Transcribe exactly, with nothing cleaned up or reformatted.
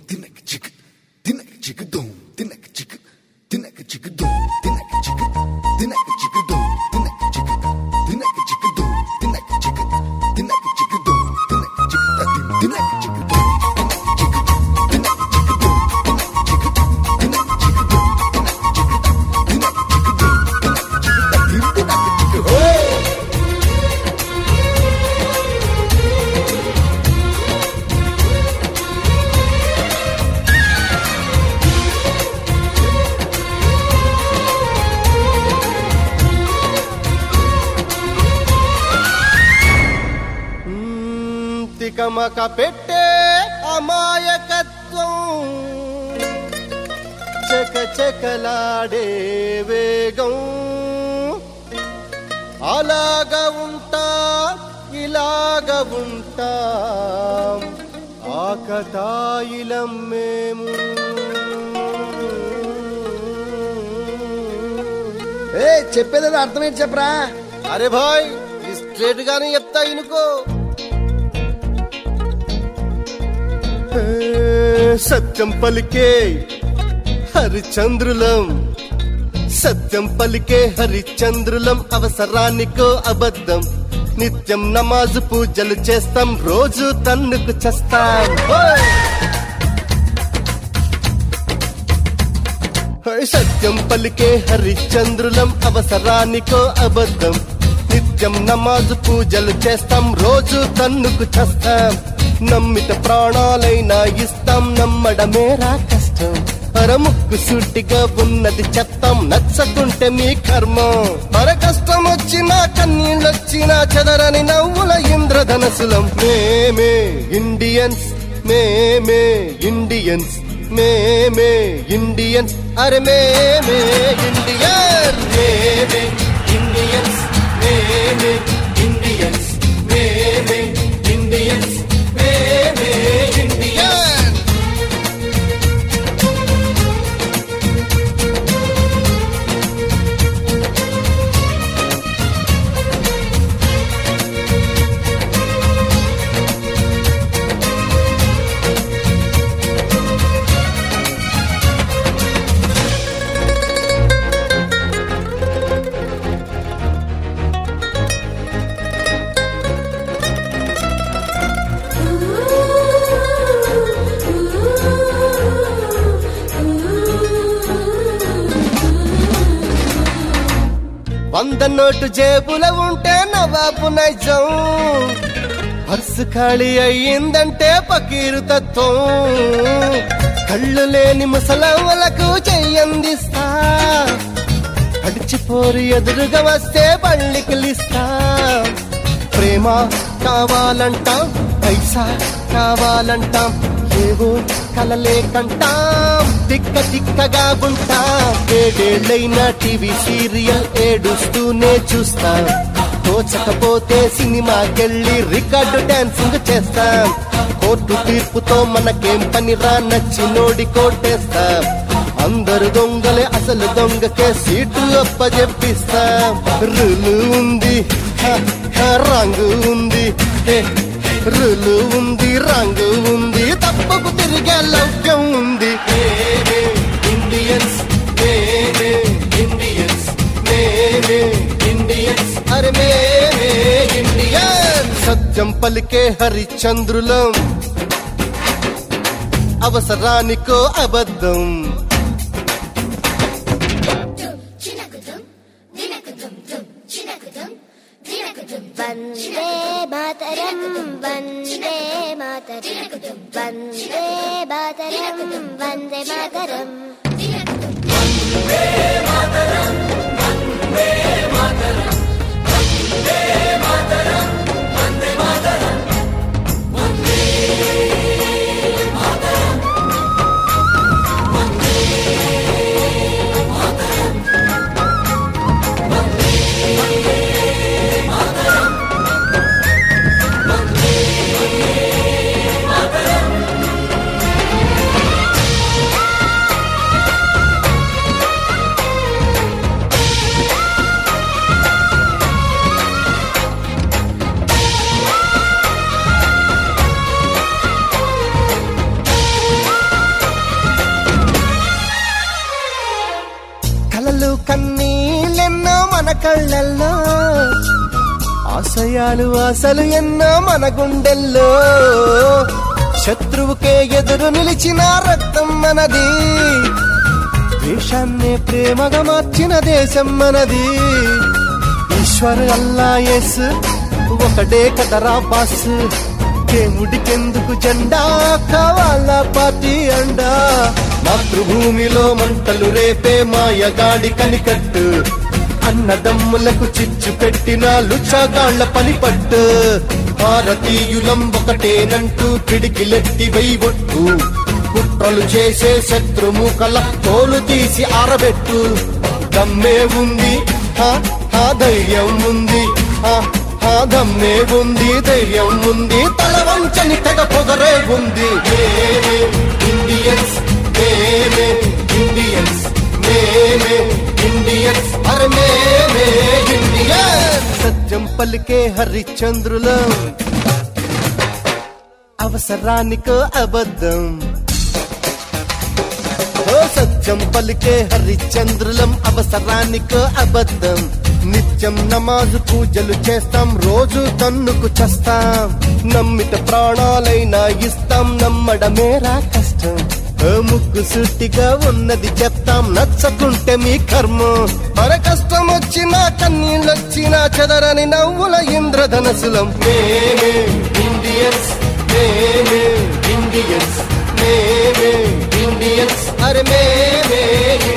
తినక చిక్ తినక చిక్ దోం తినక చిక్ తినక చిక్ దోం తినక చిక్ తినక చిక్ దోం తినక చిక్ తినక చిక్ దోం తినక చిక్ తినక చిక్ దోం తినక చిక్ తినక చిక్ దోం తినక చిక్ దోం తినక చిక్ తినక చిక్ దోం తినక చిక్ దోం తినక చిక్ హో తికమక పెట్టే అమాయకత్వం చక చకలాడే వేగం అలాగా ఉంటా ఇలాగా ఉంటా ఆకతాయిలం మేము. ఏ చెప్పేది అర్థమేంటి చెప్పరా? అరే భాయ్ స్ట్రేట్ గానే చెప్తా ఇనుకో. సత్యం పలికే హరిచంద్రులం సత్యం పలికే హరిచంద్రులం అవసరానికో అబద్ధం నిత్యం నమాజు పూజలు చేస్తాం రోజు తన్నుకు చేస్తాం. సత్యం పలికే హరిచంద్రులం అవసరానికో అబద్ధం నిత్యం నమాజు పూజలు చేస్తాం రోజు తన్నుకు చేస్తాం. నమ్మిత ప్రాణాలైనా ఇస్తాం నమ్మడమేరా కష్టం అరముక్కు సూటిగా ఉన్నది చెత్తం నచ్చకుంటే మీ కర్మం. మర కష్టం వచ్చినా కన్నీళ్ళొచ్చినా చెదరని నవ్వుల ఇంద్రధనసులం. మేమే ఇండియన్స్ మేమే ఇండియన్స్ మేమే ఇండియన్స్ అరే మేమే ఇండియన్ మేమే ఇండియన్స్ మేమే ఇండియన్స్ మేమే ఇండియన్స్ మేమే ఇండియన్. వంద నోటు జేబుల ఉంటే నవాబు నైజం పర్సు ఖాళీ అయ్యిందంటే పకీరు తత్వం. కళ్ళు లేని ముసలమ్మలకు చెయ్యందిస్తా అడిచిపోరు ఎదురుగా వస్తే పళ్ళికిలిస్తా. ప్రేమ కావాలంటాం పైసా కావాలంటాం ఏవో కలలే కంటాం తిక్క తిక్కగా ఉంటాం. ఏడేళ్లైనా టీవీ సీరియల్ ఏడుస్తూనే చూస్తాం తోచకపోతే సినిమాకెళ్ళి రికార్డు డాన్సింగ్ చేస్తాం. కోర్టు తీర్పుతో మనకేం పనిరా నచ్చినోడి కోటేస్తాం. అందరు దొంగలే అసలు దొంగకే సీటు అప్పజెప్పిస్తాం. రులు ఉంది రంగు ఉంది రులు ఉంది రంగు ఉంది తప్పకు తిరిగే లౌక్యం ఉంది. ఇండియన్స్ మేమే ఇండియన్స్ మేమే ఇండియన్స్ అరే మేమే ఇండియన్. సత్యం పలికే హరిచంద్రులం అవసరానికో అబద్ధం వందే మాతరం వందే మాతరం వందే మాతరం వందే మాతరం వందే మాతరం వందే మాతరం వందే మాతరం వందే మాతరం వందే మాతరం వందే మాతరం వందే మాతరం ఆశయాలు ఆశలు ఎన్నో మన గుండెల్లో, శత్రువుకే ఎదురు నిలిచిన రక్తం మనది, దేశాన్నే ప్రేమగా మార్చిన దేశం మనది. ఈశ్వర్ అల్లా యేస్ ఒకటే కదరా బాస్, దేవుడికెందుకు జెండా కావాలా పార్టీ అండా. మాతృభూమిలో మంటలు రేపే మాయగాడి కనికట్టు, అన్నదమ్ములకు చిచ్చు పెట్టిన లుచ్చగాళ్ల పనిపట్టు. భారతీయులం ఒకటేనంటూ పిడికిలెత్తి వెయ్యొట్టు, కుట్రలు చేసే శత్రుముఖల తోలు తీసి ఆరబెట్టు. దమ్మే ఉంది ఆ ధైర్యం ఉంది, ఆ దమ్మే ఉంది ధైర్యం ఉంది, తల వంచని తెగ పొగరే ఉంది. మేమే ఇండియన్స్, మేమే ఇండియన్స్, మేమే ఇండియన్స్, అరే మేమే ఇండియన్స్. సత్యం పలికే హరిశ్చంద్రులం, అవసరానికో అబద్ధం. ఓ సత్యం పలికే హరిశ్చంద్రులం, అవసరానికో అబద్ధం. నిత్యం నమాజు పూజలు చేస్తాం, రోజు తన్నుకు చేస్తాం. నమ్మిత ప్రాణాలైనా ఇస్తాం, నమ్మడమేరా కష్టం. ముక్కు సుట్టిగా ఉన్నది చెప్తాం, నచ్చకుంటే మీ కర్మం. మన కష్టం వచ్చినా కన్నీళ్ళొచ్చినా చెదరని నవ్వుల ఇంద్రధనసులం. మేమే ఇండియన్స్, మేమే ఇండియన్స్, మేమే ఇండియన్స్, అరే మేమే